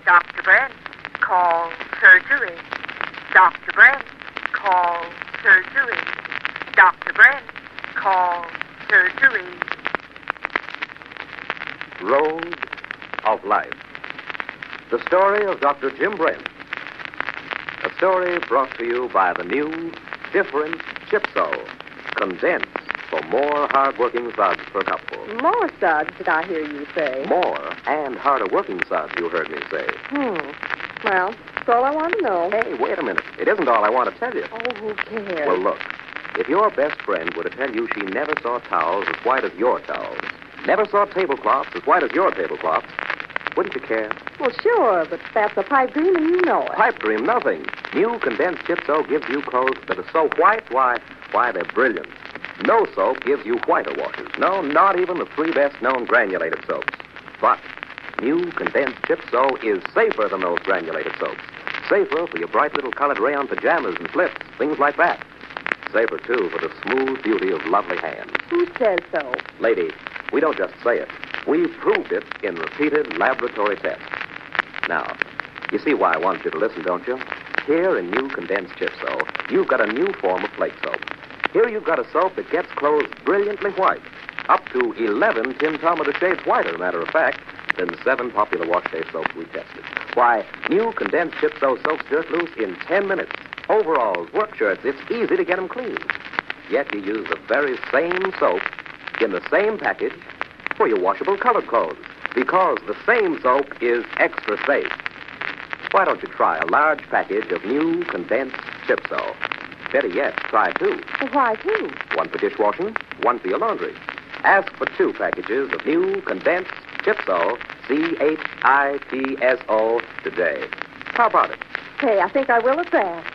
Dr. Brent, call surgery. Dr. Brent, call surgery. Dr. Brent, call surgery. Road of Life. The story of Dr. Jim Brent. A story brought to you by the new, different Chipso, condensed for more hard-working suds per cupful. More suds, did I hear you say? More and harder-working suds, you heard me say. Well, that's all I want to know. Hey, wait a minute. It isn't all I want to tell you. Oh, who cares? Well, look. If your best friend were to tell you she never saw towels as white as your towels, never saw tablecloths as white as your tablecloths, wouldn't you care? Well, sure, but that's a pipe dream and you know it. Pipe dream, nothing. New condensed Chipso gives you clothes that are so white, why, they're brilliant. No soap gives you whiter washes. No, not even the three best-known granulated soaps. But new condensed Chipso is safer than those granulated soaps. Safer for your bright little colored rayon pajamas and slips, things like that. Safer, too, for the smooth beauty of lovely hands. Who says so? Lady, we don't just say it. We've proved it in repeated laboratory tests. Now, you see why I want you to listen, don't you? Here in new condensed Chipso, you've got a new form of flake soap. Here you've got a soap that gets clothes brilliantly white, up to 11 tintometer shades whiter, matter of fact, than the 7 popular wash-day soaps we tested. Why, new condensed Chipso soaps dirt loose in 10 minutes. Overalls, work shirts, it's easy to get them clean. Yet you use the very same soap in the same package for your washable colored clothes, because the same soap is extra safe. Why don't you try a large package of new condensed Chipso? Better yet, try 2. Why 2? 1 for dishwashing, 1 for your laundry. Ask for 2 packages of new condensed Chipso, Chitso, today. How about it? Hey, I think I will at that.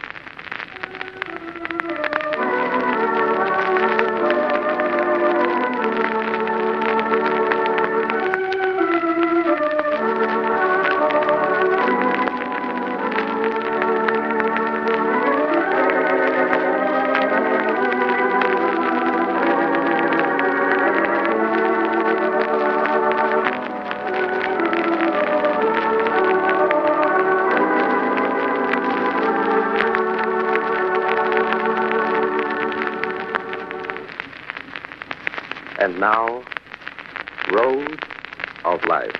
And now, Road of Life.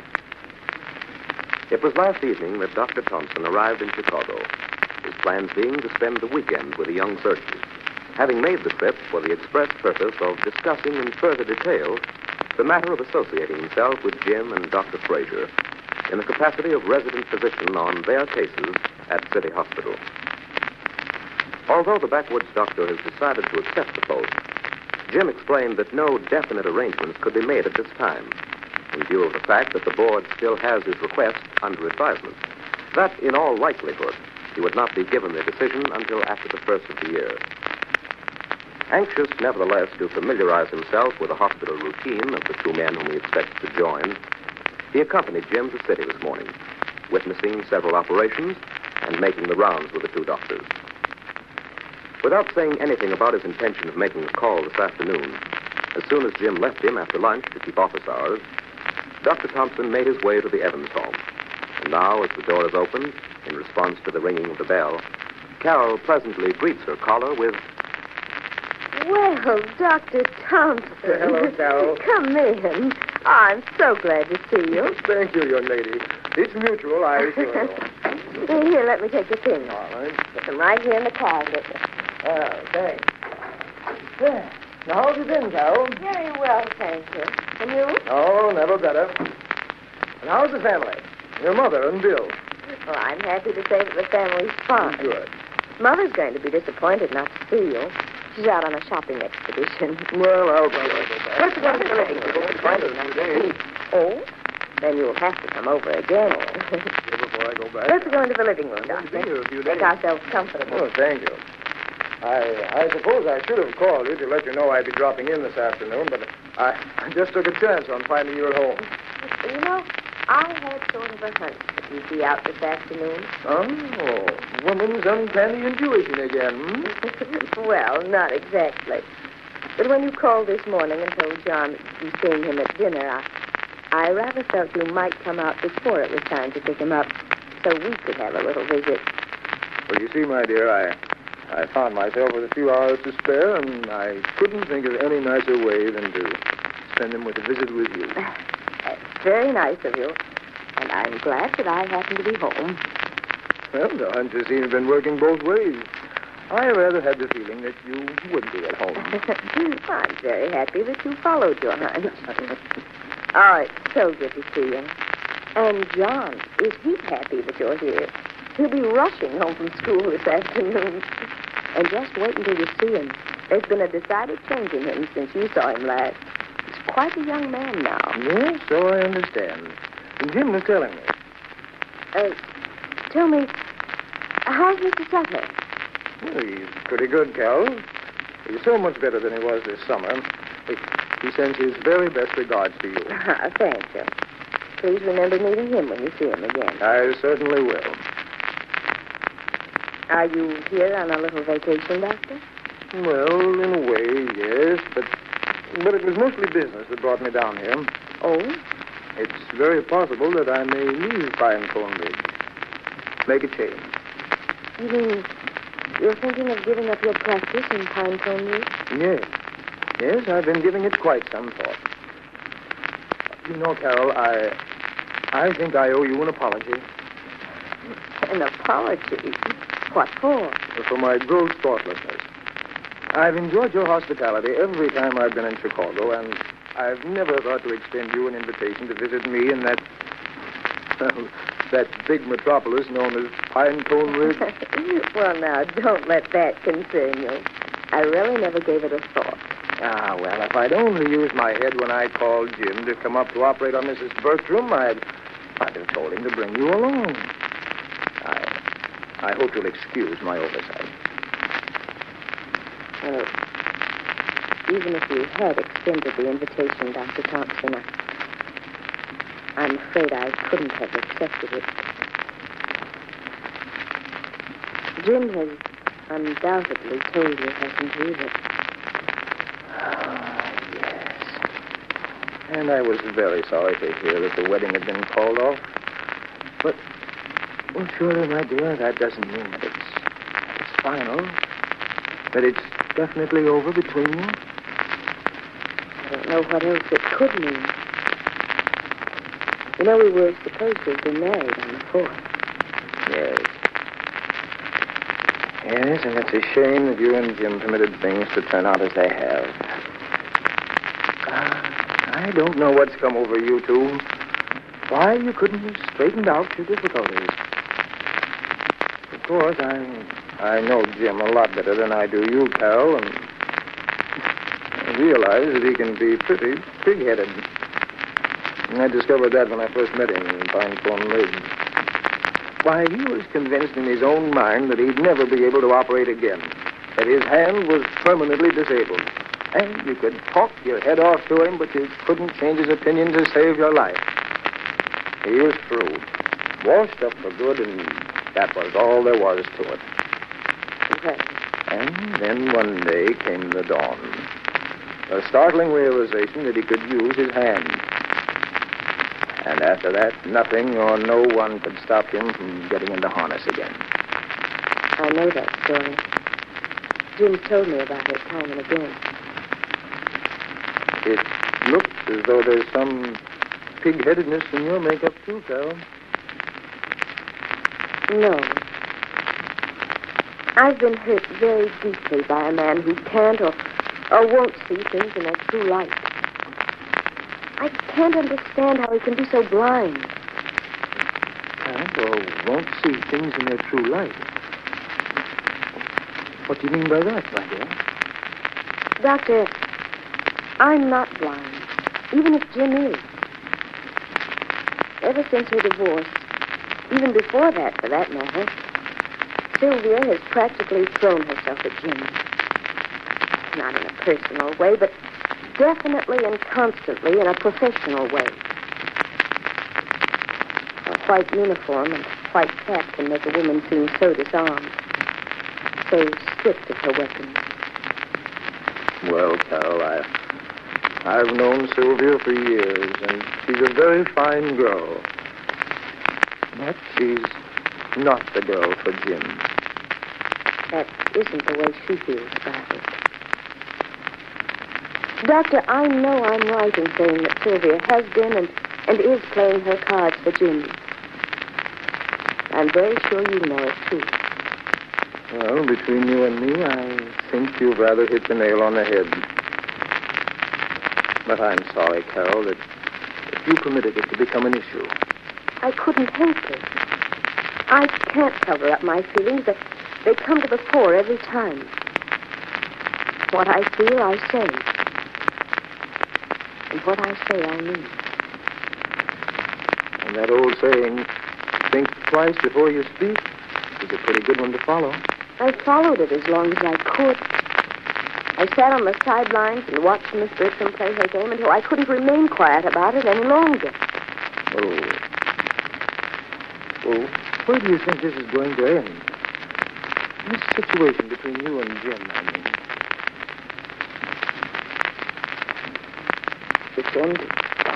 It was last evening that Dr. Thompson arrived in Chicago, his plans being to spend the weekend with a young surgeon, having made the trip for the express purpose of discussing in further detail the matter of associating himself with Jim and Dr. Frazier in the capacity of resident physician on their cases at City Hospital. Although the backwoods doctor has decided to accept the post, Jim explained that no definite arrangements could be made at this time, in view of the fact that the board still has his request under advisement, that in all likelihood he would not be given their decision until after the first of the year. Anxious, nevertheless, to familiarize himself with the hospital routine of the 2 men whom he expects to join, he accompanied Jim to City this morning, witnessing several operations and making the rounds with the 2 doctors. Without saying anything about his intention of making a call this afternoon, as soon as Jim left him after lunch to keep office hours, Dr. Thompson made his way to the Evans home. And now, as the door is opened, in response to the ringing of the bell, Carol pleasantly greets her caller with, Well, Dr. Thompson. Hello, Carol. Come in. I'm so glad to see you. Thank you, young lady. It's mutual, I assure you. Here, let me take your things. All right. Put them right here in the closet. Thanks. There. Now, how's it been, Carol? Very well, thank you. And you? Oh, never better. And how's the family? Your mother and Bill? Well, I'm happy to say that the family's fine. Good. Mother's going to be disappointed not to see you. She's out on a shopping expedition. Well, I'll go back. Let's go to the living room. Oh? Then you'll have to come over again. Before I go back. Let's go into the living room, I'm going to be here a few Doctor. Make days. ourselves comfortable. Oh, thank you. I suppose I should have called you to let you know I'd be dropping in this afternoon, but I just took a chance on finding you at home. You know, I had sort of a hunch that you'd be out this afternoon. Oh, woman's uncanny intuition again, hmm? Well, not exactly. But when you called this morning and told John that you'd be seeing him at dinner, I rather felt you might come out before it was time to pick him up, so we could have a little visit. Well, you see, my dear, I found myself with a few hours to spare, and I couldn't think of any nicer way than to spend them with a visit with you. That's very nice of you, and I'm glad that I happen to be home. Well, the hunch has seemed to have been working both ways. I rather had the feeling that you would be at home. I'm very happy that you followed your hunch. Oh, it's so good to see you. And John, is he happy that you're here? He'll be rushing home from school this afternoon. And just wait until you see him. There's been a decided change in him since you saw him last. He's quite a young man now. Yes, so I understand. And Jim was telling me. Tell me, how's Mr. Sutter? Well, he's pretty good, Cal. He's so much better than he was this summer. He sends his very best regards to you. Thank you. Please remember meeting him when you see him again. I certainly will. Are you here on a little vacation, Doctor? Well, in a way, yes, but it was mostly business that brought me down here. Oh? It's very possible that I may leave Pinecone Ridge. Make a change. You mean you're thinking of giving up your practice in Pinecone Ridge? Yes. Yes, I've been giving it quite some thought. You know, Carol, I think I owe you an apology. An apology? What for? For my gross thoughtlessness. I've enjoyed your hospitality every time I've been in Chicago, and I've never thought to extend you an invitation to visit me in that big metropolis known as Pinecone Ridge. Well, now, don't let that concern you. I really never gave it a thought. Ah, well, if I'd only used my head when I called Jim to come up to operate on Mrs. Bertram, I'd have told him to bring you along. I hope you'll excuse my oversight. Well, even if you had extended the invitation, Dr. Thompson, I'm afraid I couldn't have accepted it. Jim has undoubtedly told you, hasn't he, that... Yes. And I was very sorry to hear that the wedding had been called off. But, well, surely, my dear, that doesn't mean that it's final. That it's definitely over between you. I don't know what else it could mean. You know, we were supposed to have been married on the 4th. Yes. Yes, and it's a shame that you and Jim permitted things to turn out as they have. I don't know what's come over you two. Why you couldn't have straightened out your difficulties. Of course, I know Jim a lot better than I do you, Carol, and I realize that he can be pretty pig-headed. And I discovered that when I first met him in Pinecone Ridge. Why, he was convinced in his own mind that he'd never be able to operate again, that his hand was permanently disabled. And you could talk your head off to him, but you couldn't change his opinion to save your life. He was through, washed up for good, and that was all there was to it. Okay. And then one day came the dawn. A startling realization that he could use his hand. And after that, nothing or no one could stop him from getting into harness again. I know that story. Jim told me about it time and again. It looks as though there's some pig-headedness in your makeup, too, Carol. No. I've been hurt very deeply by a man who can't or won't see things in their true light. I can't understand how he can be so blind. Can't or won't see things in their true light? What do you mean by that, my dear? Doctor, I'm not blind, even if Jim is. Ever since her divorce, even before that, for that matter, Sylvia has practically thrown herself at Jim. Not in a personal way, but definitely and constantly in a professional way. A white uniform and white cap can make a woman seem so disarmed, so stripped of her weapons. Well, Carol, I've known Sylvia for years, and she's a very fine girl. But she's not the girl for Jim. That isn't the way she feels about it. Doctor, I know I'm right in saying that Sylvia has been and is playing her cards for Jim. I'm very sure you know it, too. Well, between you and me, I think you've rather hit the nail on the head. But I'm sorry, Carol, that you permitted it to become an issue. I couldn't help it. I can't cover up my feelings. They come to the fore every time. What I feel, I say. And what I say, I mean. And that old saying, think twice before you speak, is a pretty good one to follow. I followed it as long as I could. I sat on the sidelines and watched Miss Bertram play her game until I couldn't remain quiet about it any longer. Oh, where do you think this is going to end? This situation between you and Jim, I mean. It's ended.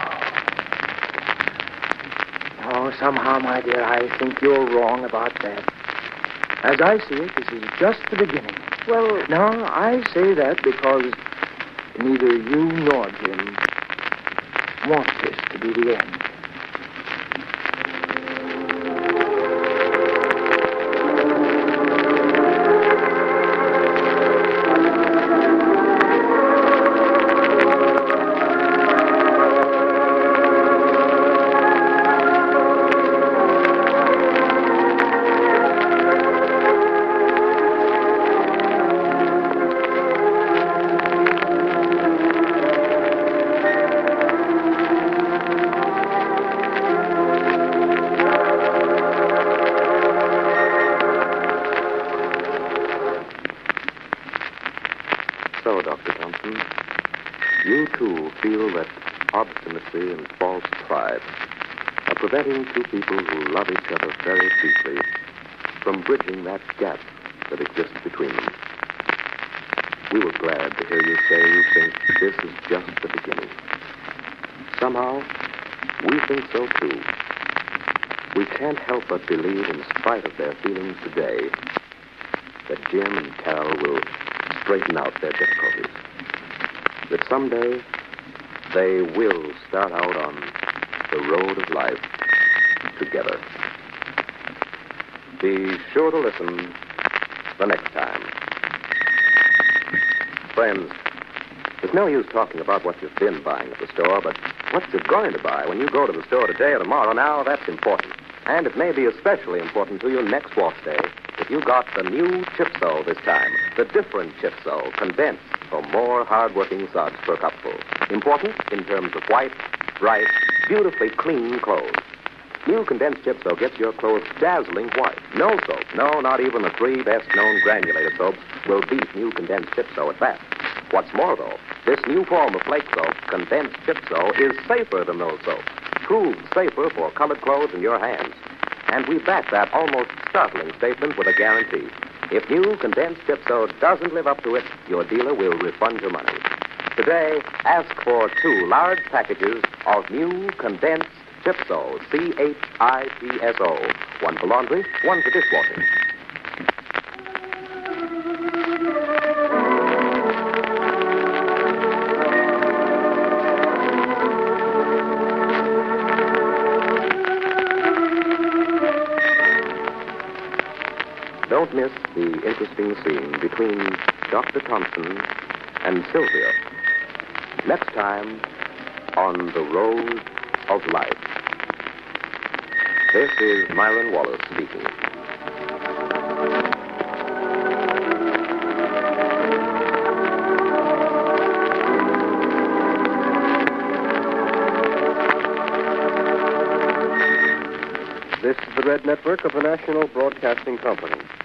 Oh, somehow, my dear, I think you're wrong about that. As I see it, this is just the beginning. Well, No, I say that because neither you nor Jim want this to be the end. So, Dr. Thompson, you too feel that obstinacy and false pride are preventing two people who love each other very deeply from bridging that gap that exists between them. We were glad to hear you say you think this is just the beginning. Somehow, we think so too. We can't help but believe, in spite of their feelings today, that Jim and Carol will straighten out their difficulties. That someday they will start out on the road of life together. Be sure to listen the next time. Friends, there's no use talking about what you've been buying at the store, but what you're going to buy when you go to the store today or tomorrow, now that's important. And it may be especially important to you next wash day if you got the new Chipso this time, the different Chipso, condensed for more hard-working suds per cupful. Important in terms of white, bright, beautifully clean clothes. New condensed Chipso gets your clothes dazzling white. No soap, no, not even the three best-known granulated soaps, will beat new condensed Chipso at that. What's more, though, this new form of flake soap, condensed Chipso, is safer than those soaps. Proved safer for colored clothes in your hands. And we back that almost startling statement with a guarantee. If new condensed Chipso doesn't live up to it, your dealer will refund your money. Today, ask for 2 large packages of new condensed Chipso, C-H-I-P-S-O. 1 for laundry, 1 for dishwashing. Don't miss the interesting scene between Dr. Thompson and Sylvia. Next time on The Road of Life. This is Myron Wallace speaking. This is the Red Network of the National Broadcasting Company.